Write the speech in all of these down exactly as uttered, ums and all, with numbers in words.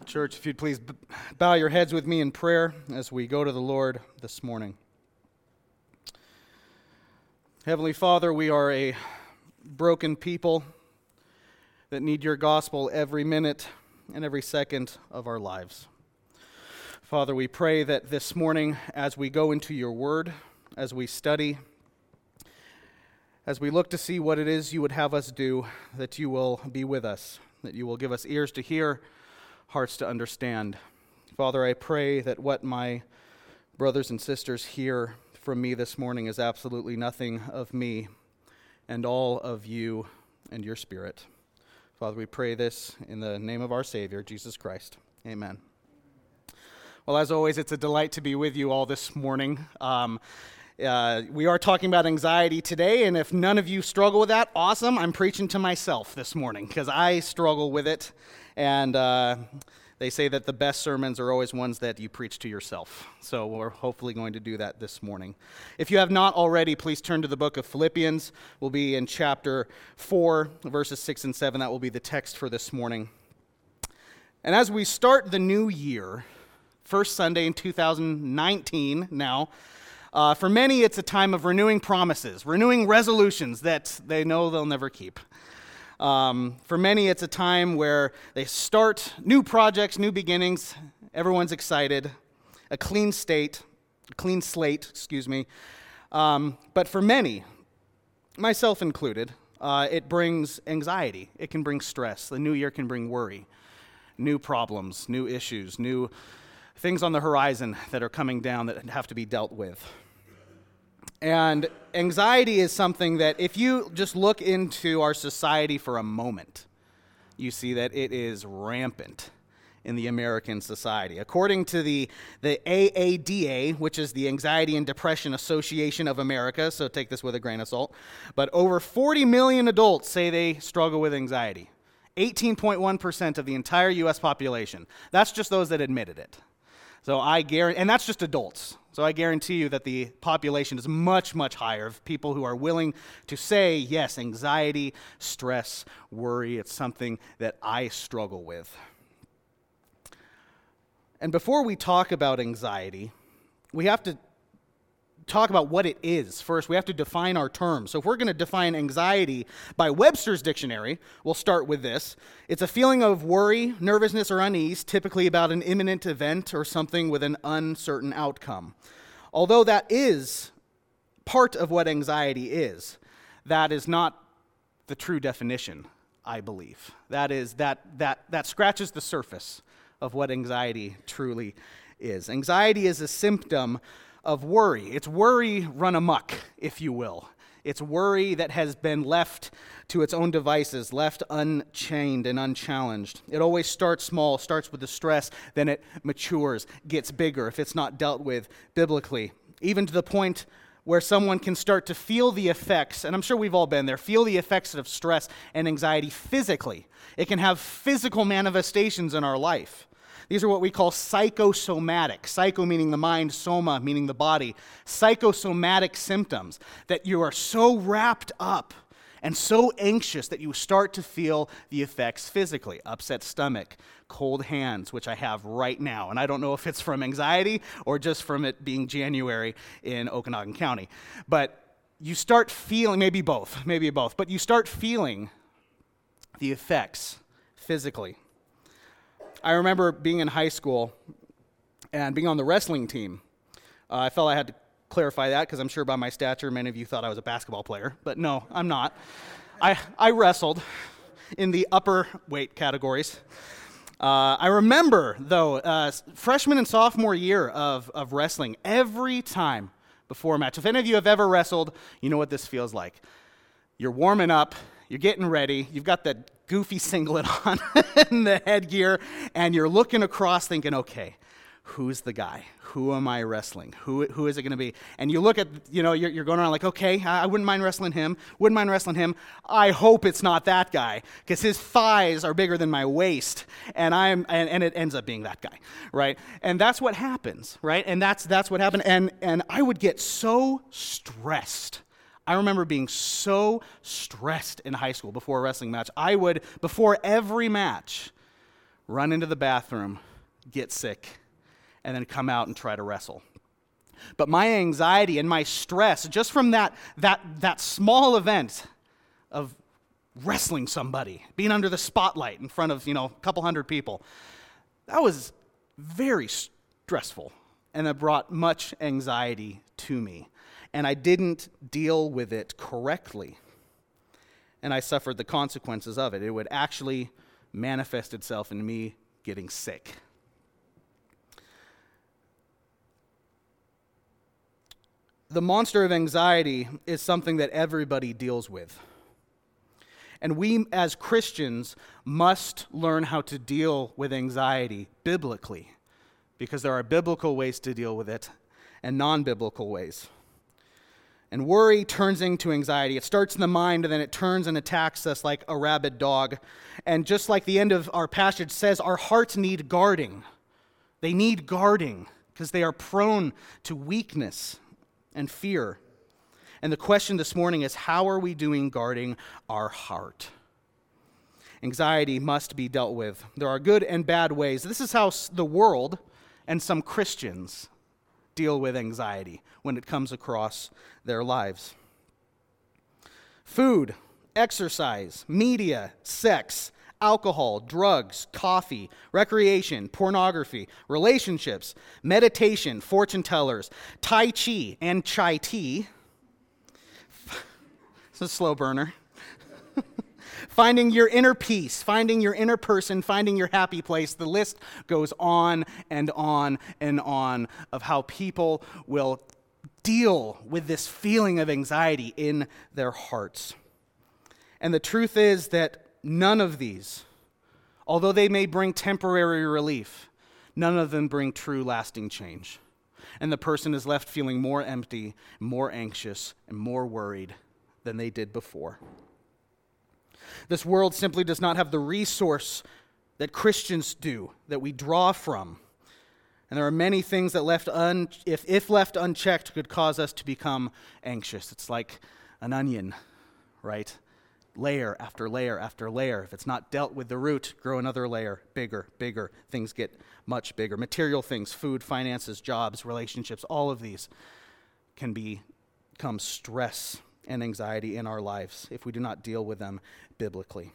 Church, if you'd please bow your heads with me in prayer as we go to the Lord this morning. Heavenly Father, we are a broken people that need your gospel every minute and every second of our lives. Father, we pray that this morning, as we go into your word, as we study, as we look to see what it is you would have us do, that you will be with us, that you will give us ears to hear, hearts to understand. Father, I pray that what my brothers and sisters hear from me this morning is absolutely nothing of me and all of you and your Spirit. Father, we pray this in the name of our Savior, Jesus Christ. Amen. Well, as always, it's a delight to be with you all this morning. Um, uh, we are talking about anxiety today, and if none of you struggle with that, awesome. I'm preaching to myself this morning because I struggle with it, and uh, they say that the best sermons are always ones that you preach to yourself. So we're hopefully going to do that this morning. If you have not already, please turn to the book of Philippians. We'll be in chapter four, verses six and seven. That will be the text for this morning. And as we start the new year, first Sunday in two thousand nineteen now, uh, for many it's a time of renewing promises, renewing resolutions that they know they'll never keep. Um, for many it's a time where they start new projects, new beginnings, everyone's excited, a clean state, a clean slate, excuse me. Um, but for many, myself included, uh, it brings anxiety, it can bring stress, the new year can bring worry, new problems, new issues, new things on the horizon that are coming down that have to be dealt with. And anxiety is something that if you just look into our society for a moment, you see that it is rampant in the American society. According to the, the A A D A, which is the Anxiety and Depression Association of America, so take this with a grain of salt, but over forty million adults say they struggle with anxiety. eighteen point one percent of the entire U S population. That's just those that admitted it. So I guarantee, and that's just adults. So I guarantee you that the population is much, much higher of people who are willing to say, yes, anxiety, stress, worry, it's something that I struggle with. And before we talk about anxiety, we have to talk about what it is. First, we have to define our terms. So if we're going to define anxiety by Webster's dictionary, we'll start with this. It's a feeling of worry, nervousness, or unease, typically about an imminent event or something with an uncertain outcome. Although that is part of what anxiety is, that is not the true definition, I believe. That is that that that scratches the surface of what anxiety truly is. Anxiety is a symptom of worry. It's worry run amok, if you will. It's worry that has been left to its own devices, left unchained and unchallenged. It always starts small, starts with the stress, then it matures, gets bigger if it's not dealt with biblically, even to the point where someone can start to feel the effects, and I'm sure we've all been there, feel the effects of stress and anxiety physically. It can have physical manifestations in our life. These are what we call psychosomatic. Psycho meaning the mind, soma meaning the body. Psychosomatic symptoms that you are so wrapped up and so anxious that you start to feel the effects physically. Upset stomach, cold hands, which I have right now. And I don't know if it's from anxiety or just from it being January in Okanagan County. But you start feeling, maybe both, maybe both, but you start feeling the effects physically. I remember being in high school and being on the wrestling team. Uh, I felt I had to clarify that because I'm sure by my stature, many of you thought I was a basketball player. But no, I'm not. I, I wrestled in the upper weight categories. Uh, I remember, though, uh, freshman and sophomore year of, of wrestling, every time before a match. If any of you have ever wrestled, you know what this feels like. You're warming up. You're getting ready. You've got that goofy singlet on and the headgear, and you're looking across thinking, okay, who's the guy? Who am I wrestling? Who Who is it going to be? And you look at, you know, you're, you're going around like, okay, I wouldn't mind wrestling him. Wouldn't mind wrestling him. I hope it's not that guy because his thighs are bigger than my waist, and I'm and, and it ends up being that guy, right? And that's what happens, right? And that's that's what happened. And and I would get so stressed. I remember being so stressed in high school before a wrestling match. I would, before every match, run into the bathroom, get sick, and then come out and try to wrestle. But my anxiety and my stress, just from that, that, that small event of wrestling somebody, being under the spotlight in front of, you know, a couple hundred people, that was very stressful, and it brought much anxiety to me. And I didn't deal with it correctly, and I suffered the consequences of it. It would actually manifest itself in me getting sick. The monster of anxiety is something that everybody deals with. And we as Christians must learn how to deal with anxiety biblically, because there are biblical ways to deal with it and non-biblical ways. And worry turns into anxiety. It starts in the mind, and then it turns and attacks us like a rabid dog. And just like the end of our passage says, our hearts need guarding. They need guarding because they are prone to weakness and fear. And the question this morning is, how are we doing guarding our heart? Anxiety must be dealt with. There are good and bad ways. This is how the world and some Christians deal with anxiety when it comes across their lives. Food, exercise, media, sex, alcohol, drugs, coffee, recreation, pornography, relationships, meditation, fortune tellers, Tai Chi and chai tea. It's a slow burner. Finding your inner peace, finding your inner person, finding your happy place. The list goes on and on and on of how people will deal with this feeling of anxiety in their hearts. And the truth is that none of these, although they may bring temporary relief, none of them bring true lasting change. And the person is left feeling more empty, more anxious, and more worried than they did before. This world simply does not have the resource that Christians do, that we draw from. And there are many things that, left un- if, if left unchecked, could cause us to become anxious. It's like an onion, right? Layer after layer after layer. If it's not dealt with the root, grow another layer, bigger, bigger. Things get much bigger. Material things, food, finances, jobs, relationships, all of these can be, become stress and anxiety in our lives if we do not deal with them biblically.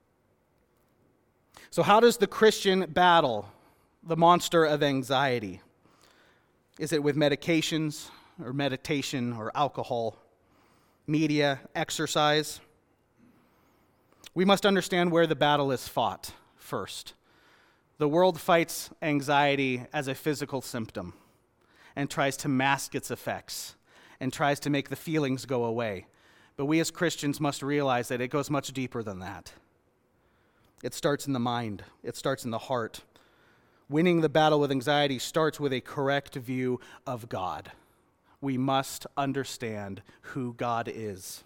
So how does the Christian battle the monster of anxiety? Is it with medications or meditation or alcohol, media, exercise? We must understand where the battle is fought first. The world fights anxiety as a physical symptom and tries to mask its effects and tries to make the feelings go away. But we as Christians must realize that it goes much deeper than that. It starts in the mind. It starts in the heart. Winning the battle with anxiety starts with a correct view of God. We must understand who God is.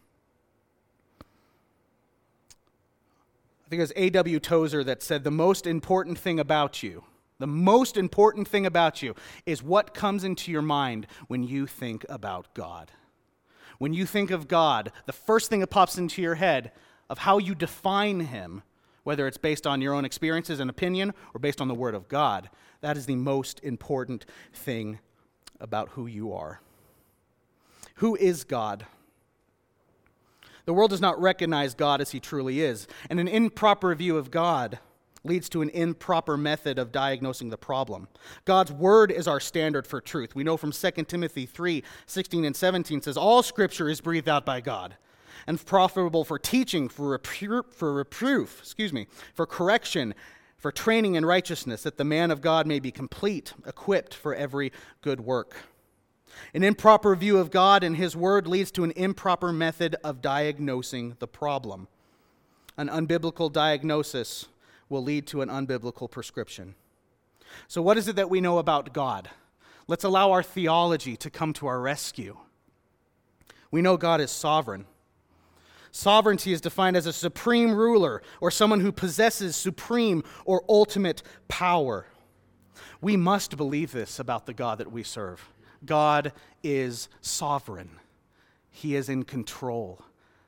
I think it was A W Tozer that said, the most important thing about you, the most important thing about you is what comes into your mind when you think about God. When you think of God, the first thing that pops into your head of how you define him, whether it's based on your own experiences and opinion or based on the Word of God, that is the most important thing about who you are. Who is God? The world does not recognize God as he truly is, and an improper view of God leads to an improper method of diagnosing the problem. God's word is our standard for truth. We know from Second Timothy three, sixteen and seventeen says, all scripture is breathed out by God and profitable for teaching, for repro- for reproof, excuse me, for correction, for training in righteousness, that the man of God may be complete, equipped for every good work. An improper view of God and his word leads to an improper method of diagnosing the problem. An unbiblical diagnosis will lead to an unbiblical prescription. So what is it that we know about God? Let's allow our theology to come to our rescue. We know God is sovereign. Sovereignty is defined as a supreme ruler or someone who possesses supreme or ultimate power. We must believe this about the God that we serve. God is sovereign. He is in control.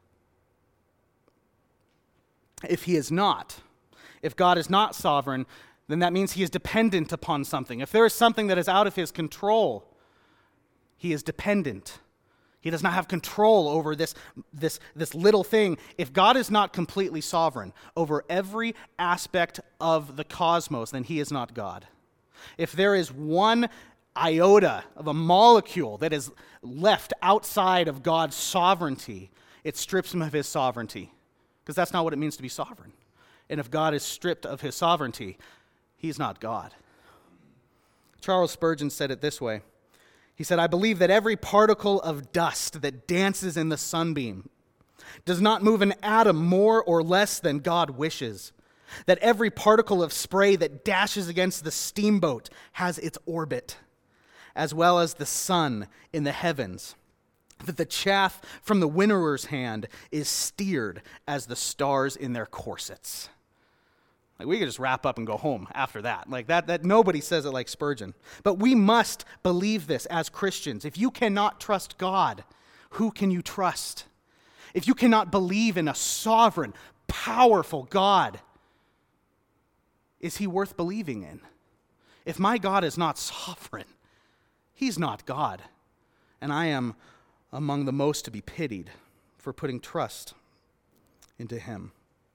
If he is not, if God is not sovereign, then that means he is dependent upon something. If there is something that is out of his control, he is dependent. He does not have control over this, this, this little thing. If God is not completely sovereign over every aspect of the cosmos, then he is not God. If there is one iota of a molecule that is left outside of God's sovereignty, it strips him of his sovereignty, because that's not what it means to be sovereign. And if God is stripped of his sovereignty, he's not God. Charles Spurgeon said it this way. He said, "I believe that every particle of dust that dances in the sunbeam does not move an atom more or less than God wishes. That every particle of spray that dashes against the steamboat has its orbit, as well as the sun in the heavens. That the chaff from the winnower's hand is steered as the stars in their corsets." Like, we could just wrap up and go home after that. Like that, that nobody says it like Spurgeon. But we must believe this as Christians. If you cannot trust God, who can you trust? If you cannot believe in a sovereign, powerful God, is he worth believing in? If my God is not sovereign, he's not God. And I am among the most to be pitied for putting trust into him.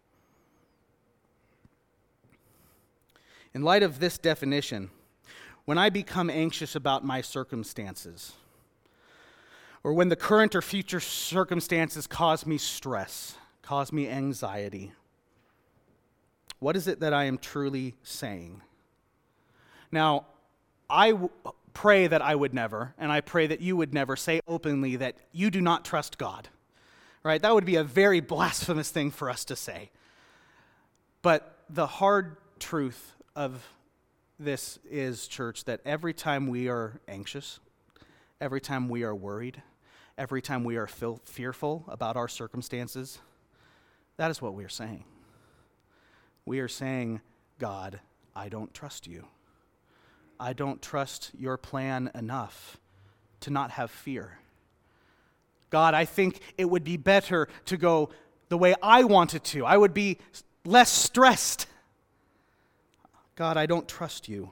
In light of this definition, when I become anxious about my circumstances, or when the current or future circumstances cause me stress, cause me anxiety, what is it that I am truly saying? Now, I w- pray that I would never, and I pray that you would never say openly that you do not trust God, right? That would be a very blasphemous thing for us to say. But the hard truth of this is, church, that every time we are anxious, every time we are worried, every time we are feel- fearful about our circumstances, that is what we are saying. We are saying, God, I don't trust you. I don't trust your plan enough to not have fear. God, I think it would be better to go the way I wanted to. I would be less stressed. God, I don't trust you.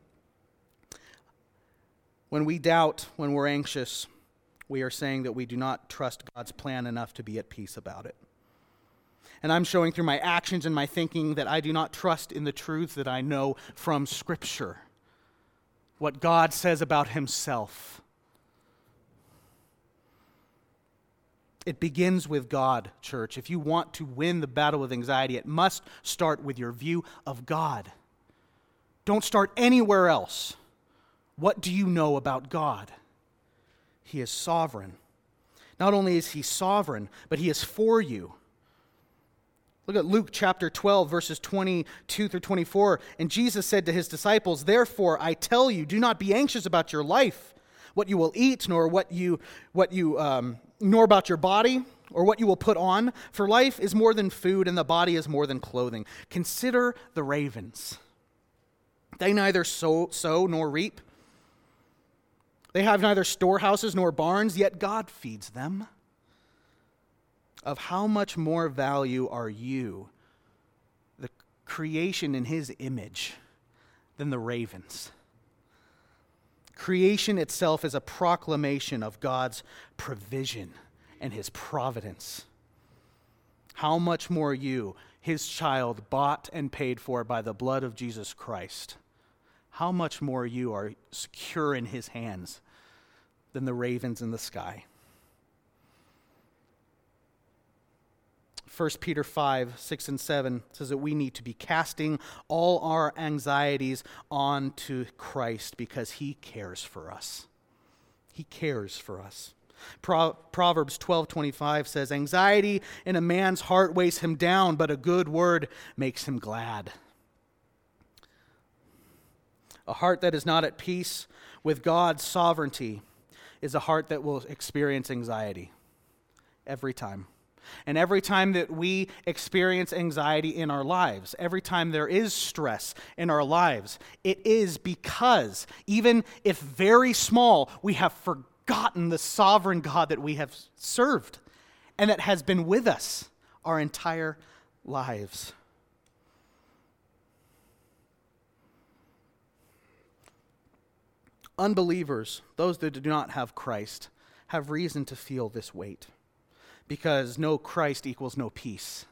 When we doubt, when we're anxious, we are saying that we do not trust God's plan enough to be at peace about it. And I'm showing through my actions and my thinking that I do not trust in the truths that I know from Scripture, what God says about himself. It begins with God, church. If you want to win the battle with anxiety, it must start with your view of God. Don't start anywhere else. What do you know about God? He is sovereign. Not only is he sovereign, but he is for you. Look at Luke chapter twelve, verses twenty-two through twenty-four. And Jesus said to his disciples, "Therefore I tell you, do not be anxious about your life, what you will eat, nor what you, what you, um, nor about your body, or what you will put on. For life is more than food, and the body is more than clothing. Consider the ravens. They neither sow, sow nor reap. They have neither storehouses nor barns, yet God feeds them. Of how much more value are you, the creation in his image, than the ravens?" Creation itself is a proclamation of God's provision and his providence. How much more you, his child, bought and paid for by the blood of Jesus Christ, how much more you are secure in his hands than the ravens in the sky. First Peter five, six and seven says that we need to be casting all our anxieties onto Christ because he cares for us. He cares for us. Pro- Proverbs twelve twenty-five says, "Anxiety in a man's heart weighs him down, but a good word makes him glad." A heart that is not at peace with God's sovereignty is a heart that will experience anxiety every time. And every time that we experience anxiety in our lives, every time there is stress in our lives, it is because, even if very small, we have forgotten the sovereign God that we have served and that has been with us our entire lives. Unbelievers, those that do not have Christ, have reason to feel this weight, because no Christ equals no peace.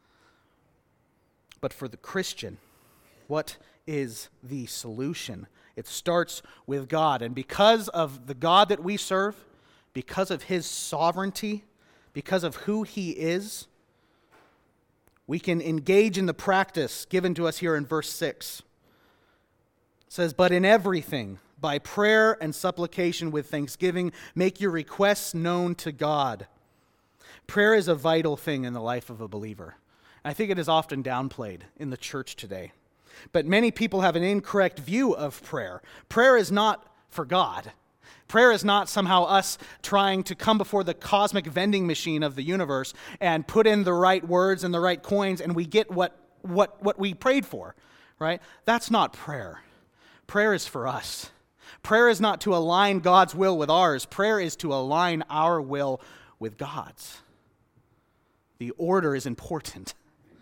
But for the Christian, what is the solution? It starts with God. And because of the God that we serve, because of his sovereignty, because of who he is, we can engage in the practice given to us here in verse six. It says, "But in everything, by prayer and supplication with thanksgiving, make your requests known to God." Prayer is a vital thing in the life of a believer. I think it is often downplayed in the church today. But many people have an incorrect view of prayer. Prayer is not for God. Prayer is not somehow us trying to come before the cosmic vending machine of the universe and put in the right words and the right coins and we get what, what, what we prayed for, right? That's not prayer. Prayer is for us. Prayer is not to align God's will with ours. Prayer is to align our will with God's. The order is important.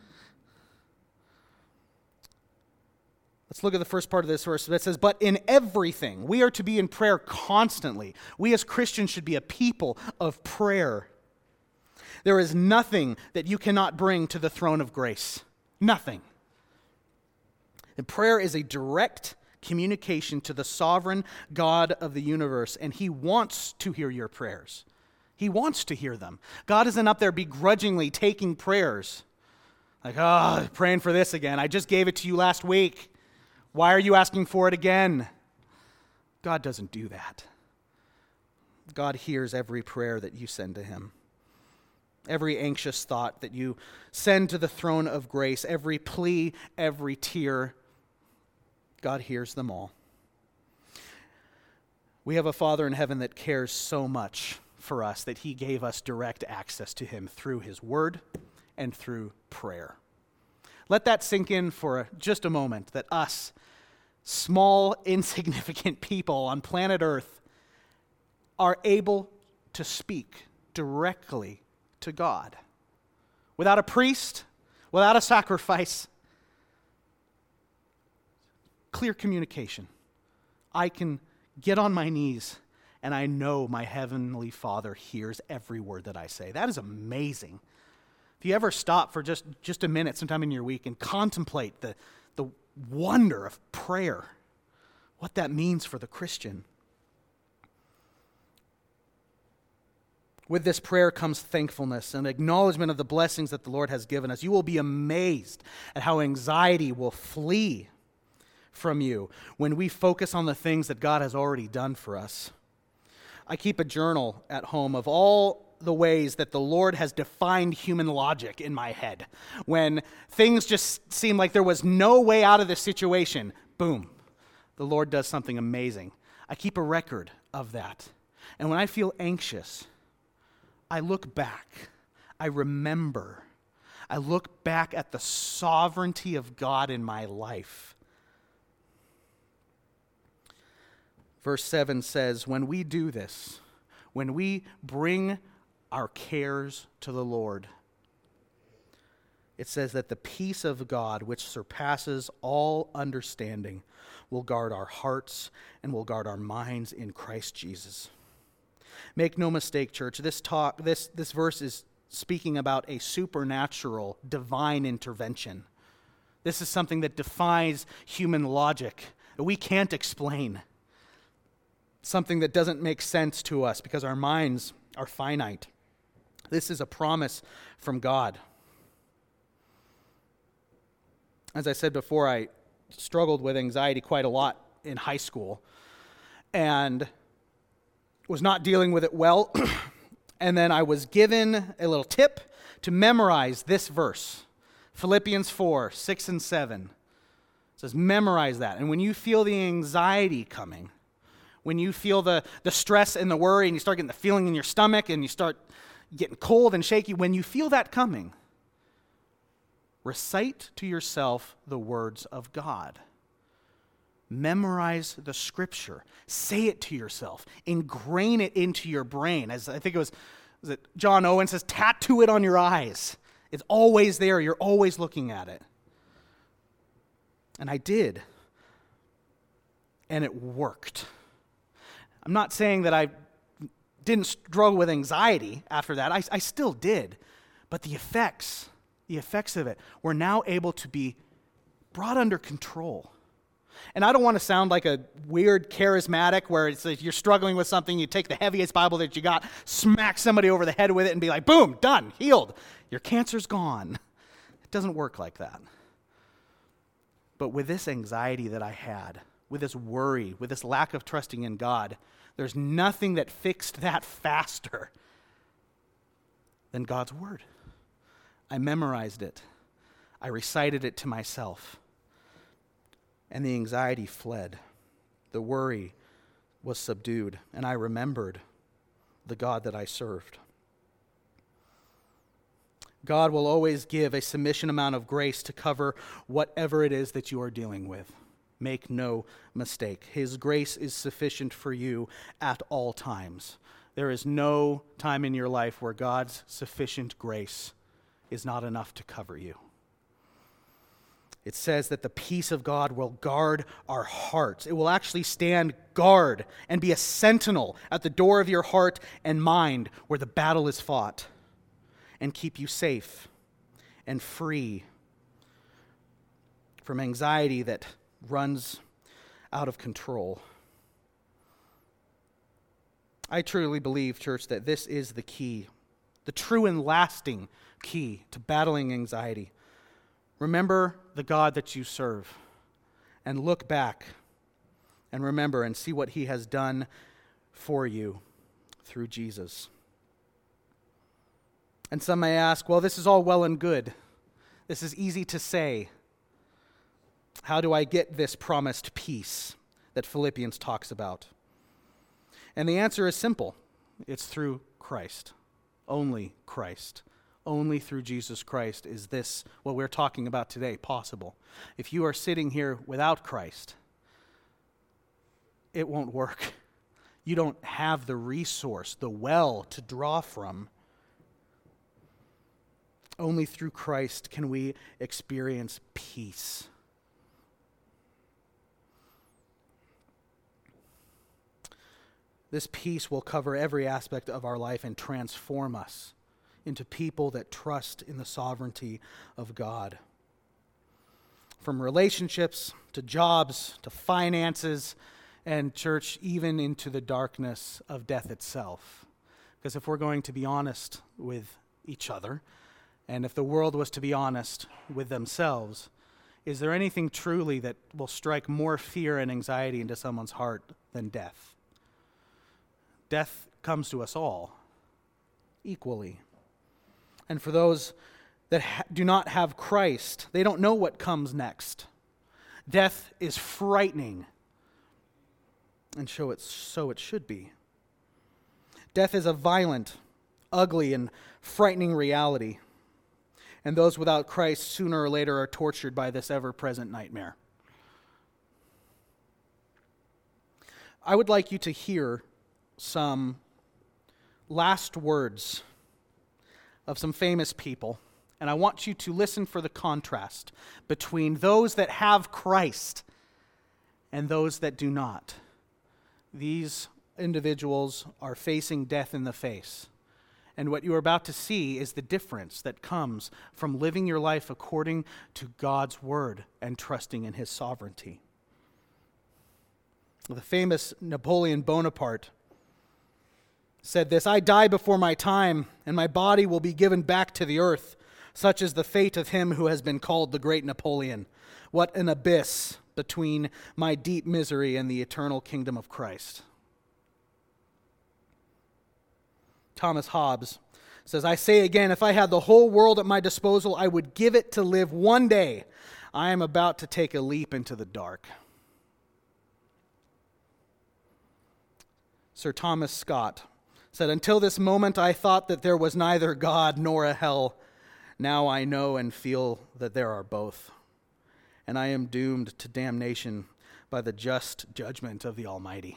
Let's look at the first part of this verse that says, "But in everything," we are to be in prayer constantly. We as Christians should be a people of prayer. There is nothing that you cannot bring to the throne of grace. Nothing. And prayer is a direct communication to the sovereign God of the universe, and he wants to hear your prayers. He wants to hear them. God isn't up there begrudgingly taking prayers. Like, oh, praying for this again. I just gave it to you last week. Why are you asking for it again? God doesn't do that. God hears every prayer that you send to him. Every anxious thought that you send to the throne of grace, every plea, every tear, God hears them all. We have a Father in heaven that cares so much for us that he gave us direct access to him through his word and through prayer. Let that sink in for just a moment, that us, small, insignificant people on planet Earth, are able to speak directly to God. Without a priest, without a sacrifice, clear communication. I can get on my knees and I know my heavenly Father hears every word that I say. That is amazing. If you ever stop for just, just a minute sometime in your week and contemplate the, the wonder of prayer, what that means for the Christian. With this prayer comes thankfulness and acknowledgement of the blessings that the Lord has given us. You will be amazed at how anxiety will flee from you when we focus on the things that God has already done for us. I keep a journal at home of all the ways that the Lord has defined human logic in my head. When things just seem like there was no way out of this situation, boom, the Lord does something amazing. I keep a record of that. And when I feel anxious, I look back. I remember. I look back at the sovereignty of God in my life. Verse seven says, when we do this, when we bring our cares to the Lord, it says that the peace of God, which surpasses all understanding, will guard our hearts and will guard our minds in Christ Jesus. Make no mistake, church, this talk, this, this verse is speaking about a supernatural, divine intervention. This is something that defies human logic, that we can't explain. Something that doesn't make sense to us because our minds are finite. This is a promise from God. As I said before, I struggled with anxiety quite a lot in high school and was not dealing with it well. And then I was given a little tip to memorize this verse, Philippians four, six and seven. It says, memorize that. And when you feel the anxiety coming, when you feel the, the stress and the worry and you start getting the feeling in your stomach and you start getting cold and shaky, when you feel that coming, recite to yourself the words of God. Memorize the scripture. Say it to yourself. Ingrain it into your brain. As I think it was, was it John Owen says, tattoo it on your eyes. It's always there. You're always looking at it. And I did. And it worked. I'm not saying that I didn't struggle with anxiety after that. I, I still did. But the effects, the effects of it were now able to be brought under control. And I don't want to sound like a weird charismatic where it's like you're struggling with something, you take the heaviest Bible that you got, smack somebody over the head with it and be like, boom, done, healed. Your cancer's gone. It doesn't work like that. But with this anxiety that I had, with this worry, with this lack of trusting in God, there's nothing that fixed that faster than God's word. I memorized it. I recited it to myself. And the anxiety fled. The worry was subdued, and I remembered the God that I served. God will always give a sufficient amount of grace to cover whatever it is that you are dealing with. Make no mistake. His grace is sufficient for you at all times. There is no time in your life where God's sufficient grace is not enough to cover you. It says that the peace of God will guard our hearts. It will actually stand guard and be a sentinel at the door of your heart and mind where the battle is fought, and keep you safe and free from anxiety that runs out of control. I truly believe, church, that this is the key, the true and lasting key to battling anxiety. Remember the God that you serve, and look back and remember and see what he has done for you through Jesus. And some may ask, well, this is all well and good. This is easy to say. How do I get this promised peace that Philippians talks about? And the answer is simple. It's through Christ. Only Christ. Only through Jesus Christ is this, what we're talking about today, possible. If you are sitting here without Christ, it won't work. You don't have the resource, the well to draw from. Only through Christ can we experience peace. This peace will cover every aspect of our life and transform us into people that trust in the sovereignty of God. From relationships to jobs to finances and, church, even into the darkness of death itself. Because if we're going to be honest with each other, and if the world was to be honest with themselves, is there anything truly that will strike more fear and anxiety into someone's heart than death? Death comes to us all equally. And for those that ha- do not have Christ, they don't know what comes next. Death is frightening, and so it, so it should be. Death is a violent, ugly, and frightening reality. And those without Christ sooner or later are tortured by this ever-present nightmare. I would like you to hear some last words of some famous people, and I want you to listen for the contrast between those that have Christ and those that do not. These individuals are facing death in the face, and what you are about to see is the difference that comes from living your life according to God's word and trusting in his sovereignty. The famous Napoleon Bonaparte said this, "I die before my time, and my body will be given back to the earth. Such is the fate of him who has been called the great Napoleon. What an abyss between my deep misery and the eternal kingdom of Christ." Thomas Hobbes says, "I say again, if I had the whole world at my disposal, I would give it to live one day. I am about to take a leap into the dark." Sir Thomas Scott said, "Until this moment I thought that there was neither God nor a hell. Now I know and feel that there are both. And I am doomed to damnation by the just judgment of the Almighty."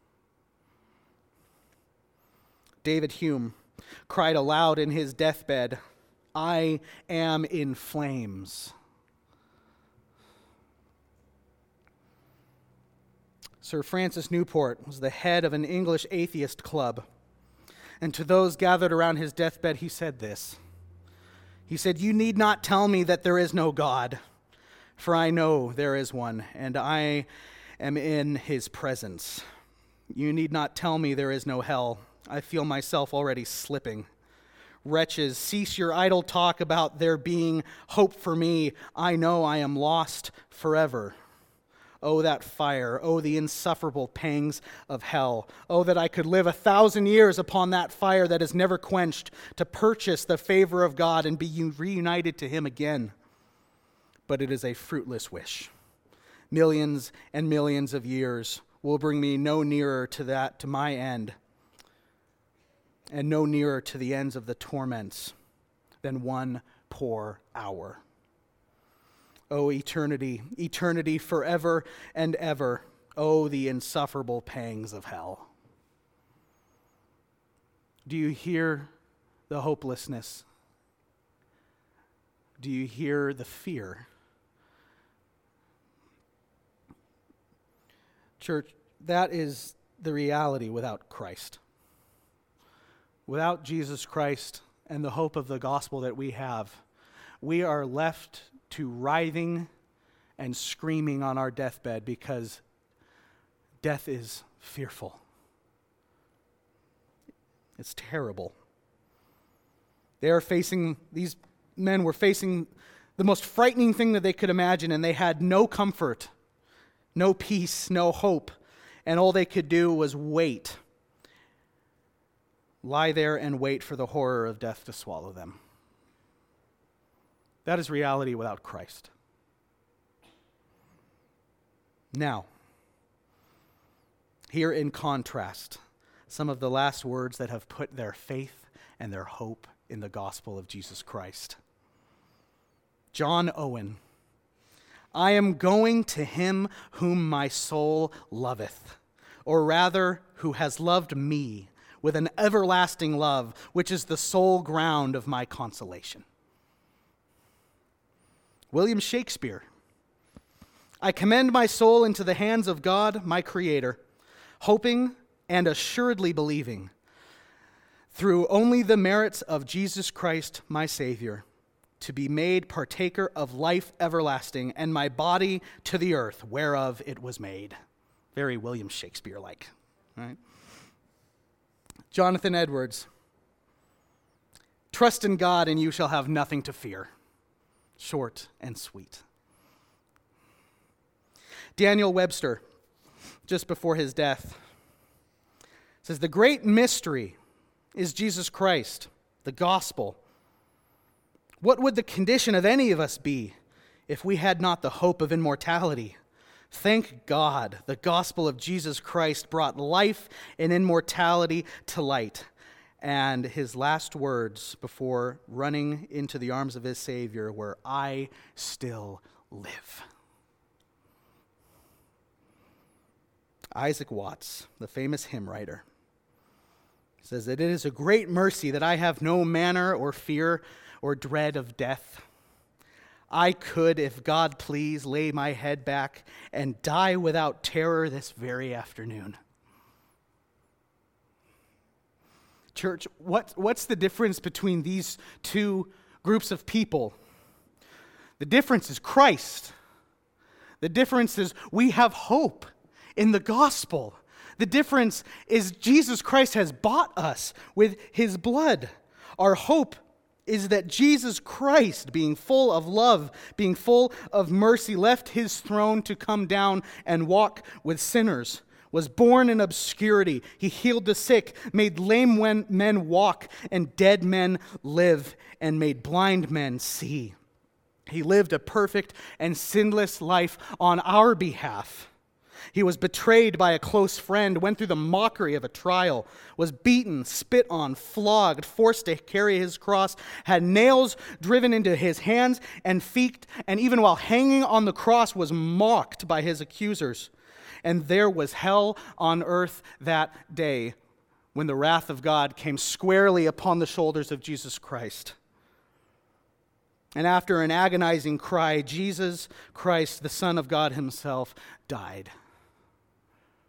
David Hume cried aloud in his deathbed, "I am in flames." Sir Francis Newport was the head of an English atheist club. And to those gathered around his deathbed, he said this. He said, "You need not tell me that there is no God, for I know there is one, and I am in his presence. You need not tell me there is no hell. I feel myself already slipping. Wretches, cease your idle talk about there being hope for me. I know I am lost forever. Oh, that fire. Oh, the insufferable pangs of hell. Oh, that I could live a thousand years upon that fire that is never quenched, to purchase the favor of God and be reunited to him again. But it is a fruitless wish. Millions and millions of years will bring me no nearer to that, to my end, and no nearer to the ends of the torments than one poor hour. Oh, eternity, eternity forever and ever. Oh, the insufferable pangs of hell." Do you hear the hopelessness? Do you hear the fear? Church, that is the reality without Christ. Without Jesus Christ and the hope of the gospel that we have, we are left to writhing and screaming on our deathbed because death is fearful. It's terrible. They are facing, these men were facing the most frightening thing that they could imagine, and they had no comfort, no peace, no hope, and all they could do was wait. Lie there and wait for the horror of death to swallow them. That is reality without Christ. Now, here in contrast, some of the last words that have put their faith and their hope in the gospel of Jesus Christ. John Owen, "I am going to him whom my soul loveth, or rather, who has loved me with an everlasting love, which is the sole ground of my consolation." William Shakespeare, "I commend my soul into the hands of God, my Creator, hoping and assuredly believing, through only the merits of Jesus Christ, my Savior, to be made partaker of life everlasting, and my body to the earth whereof it was made." Very William Shakespeare-like, right? Jonathan Edwards, "Trust in God and you shall have nothing to fear." Short and sweet. Daniel Webster, just before his death, says, "The great mystery is Jesus Christ, the gospel. What would the condition of any of us be if we had not the hope of immortality? Thank God, the gospel of Jesus Christ brought life and immortality to light." And his last words before running into the arms of his Savior were, "I still live." Isaac Watts, the famous hymn writer, says that it is a great mercy that I have no manner or fear or dread of death. I could, if God please, lay my head back and die without terror this very afternoon. Church, what, what's the difference between these two groups of people? The difference is Christ. The difference is we have hope in the gospel. The difference is Jesus Christ has bought us with his blood. Our hope is that Jesus Christ, being full of love, being full of mercy, left his throne to come down and walk with sinners, was born in obscurity. He healed the sick, made lame men walk, and dead men live, and made blind men see. He lived a perfect and sinless life on our behalf. He was betrayed by a close friend, went through the mockery of a trial, was beaten, spit on, flogged, forced to carry his cross, had nails driven into his hands and feet, and even while hanging on the cross was mocked by his accusers. And there was hell on earth that day when the wrath of God came squarely upon the shoulders of Jesus Christ. And after an agonizing cry, Jesus Christ, the Son of God himself, died.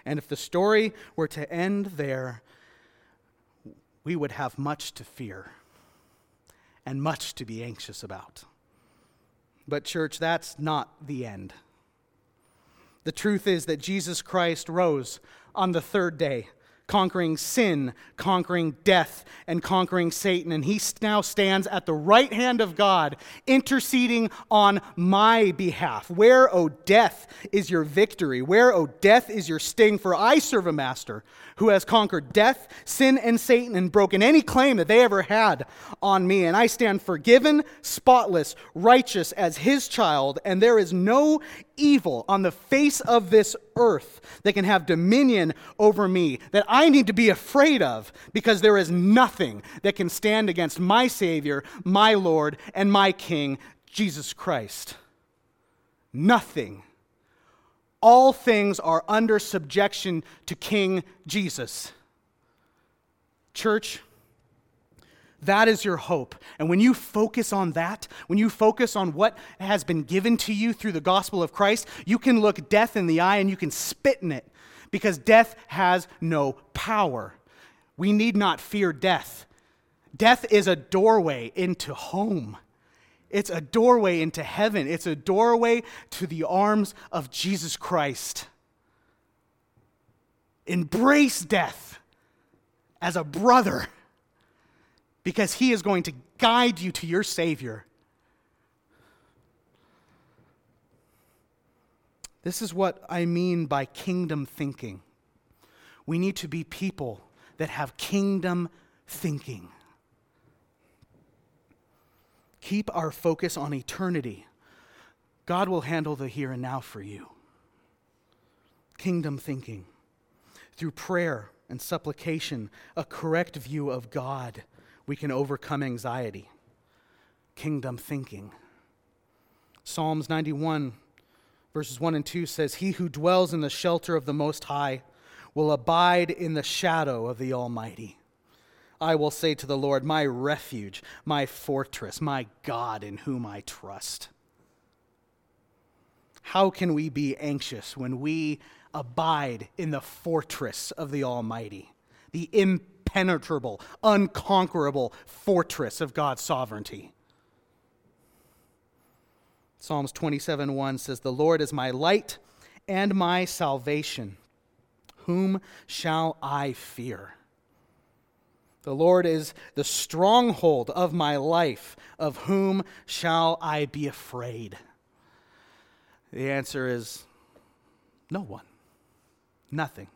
And if the story were to end there, we would have much to fear and much to be anxious about. But church, that's not the end. The truth is that Jesus Christ rose on the third day, conquering sin, conquering death, and conquering Satan. And he now stands at the right hand of God, interceding on my behalf. Where, O death, is your victory? Where, O death, is your sting? For I serve a master who has conquered death, sin, and Satan, and broken any claim that they ever had on me. And I stand forgiven, spotless, righteous as his child, and there is no evil on the face of this earth that can have dominion over me, that I need to be afraid of, because there is nothing that can stand against my Savior, my Lord, and my King, Jesus Christ. Nothing. All things are under subjection to King Jesus. Church, that is your hope. And when you focus on that, when you focus on what has been given to you through the gospel of Christ, you can look death in the eye and you can spit in it, because death has no power. We need not fear death. Death is a doorway into home. It's a doorway into heaven. It's a doorway to the arms of Jesus Christ. Embrace death as a brother, because he is going to guide you to your Savior. This is what I mean by kingdom thinking. We need to be people that have kingdom thinking. Keep our focus on eternity. God will handle the here and now for you. Kingdom thinking. Through prayer and supplication, a correct view of God, we can overcome anxiety. Kingdom thinking. Psalms ninety-one, verses one and two says, "He who dwells in the shelter of the Most High will abide in the shadow of the Almighty. I will say to the Lord, my refuge, my fortress, my God in whom I trust." How can we be anxious when we abide in the fortress of the Almighty, the impenetrable, unconquerable fortress of God's sovereignty? Psalms twenty-seven one says, "The Lord is my light and my salvation. Whom shall I fear? The Lord is the stronghold of my life. Of whom shall I be afraid?" The answer is no one. Nothing.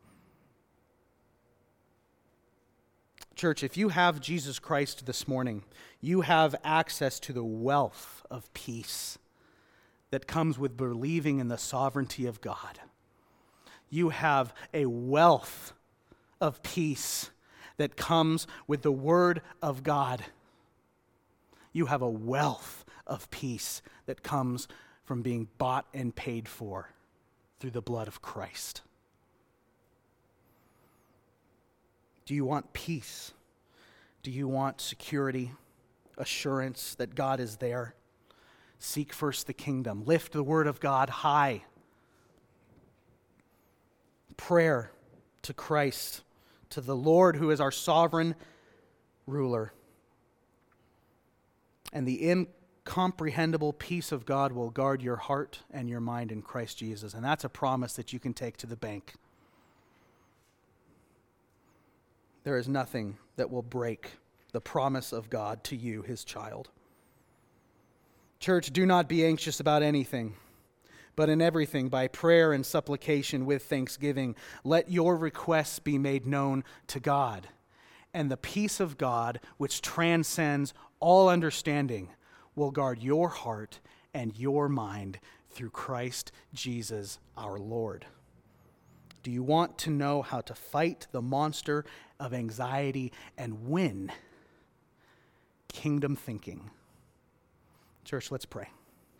Church, if you have Jesus Christ this morning, you have access to the wealth of peace that comes with believing in the sovereignty of God. You have a wealth of peace that comes with the Word of God. You have a wealth of peace that comes from being bought and paid for through the blood of Christ. Do you want peace? Do you want security, assurance that God is there? Seek first the kingdom. Lift the Word of God high. Prayer to Christ, to the Lord who is our sovereign ruler. And the incomprehensible peace of God will guard your heart and your mind in Christ Jesus. And that's a promise that you can take to the bank. There is nothing that will break the promise of God to you, his child. Church, do not be anxious about anything, but in everything, by prayer and supplication with thanksgiving, let your requests be made known to God. And the peace of God, which transcends all understanding, will guard your heart and your mind through Christ Jesus our Lord. Do you want to know how to fight the monster of anxiety and win? Kingdom thinking. Church, let's pray.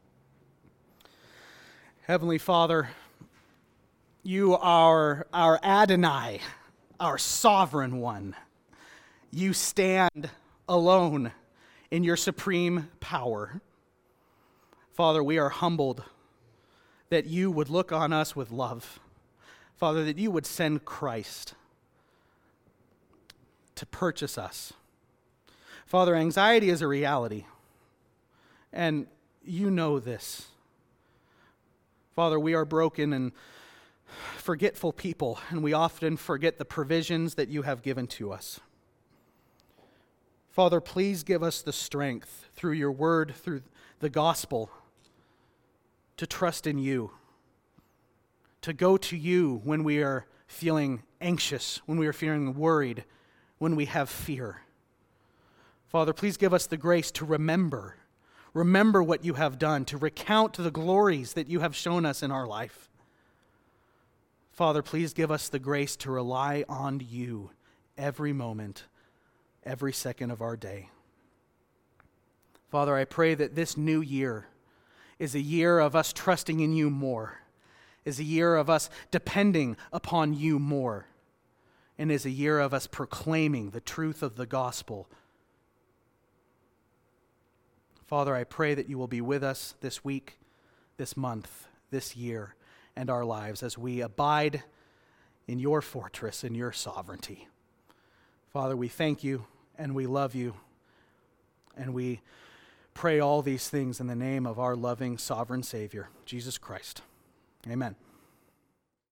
Heavenly Father, you are our Adonai, our sovereign one. You stand alone in your supreme power. Father, we are humbled that you would look on us with love. Father, that you would send Christ to purchase us. Father, anxiety is a reality, and you know this. Father, we are broken and forgetful people, and we often forget the provisions that you have given to us. Father, please give us the strength through your word, through the gospel, to trust in you, to go to you when we are feeling anxious, when we are feeling worried, when we have fear. Father, please give us the grace to remember, remember what you have done, to recount the glories that you have shown us in our life. Father, please give us the grace to rely on you every moment, every second of our day. Father, I pray that this new year is a year of us trusting in you more, is a year of us depending upon you more, and is a year of us proclaiming the truth of the gospel. Father, I pray that you will be with us this week, this month, this year, and our lives as we abide in your fortress, in your sovereignty. Father, we thank you and we love you, and we pray all these things in the name of our loving, sovereign Savior, Jesus Christ. Amen.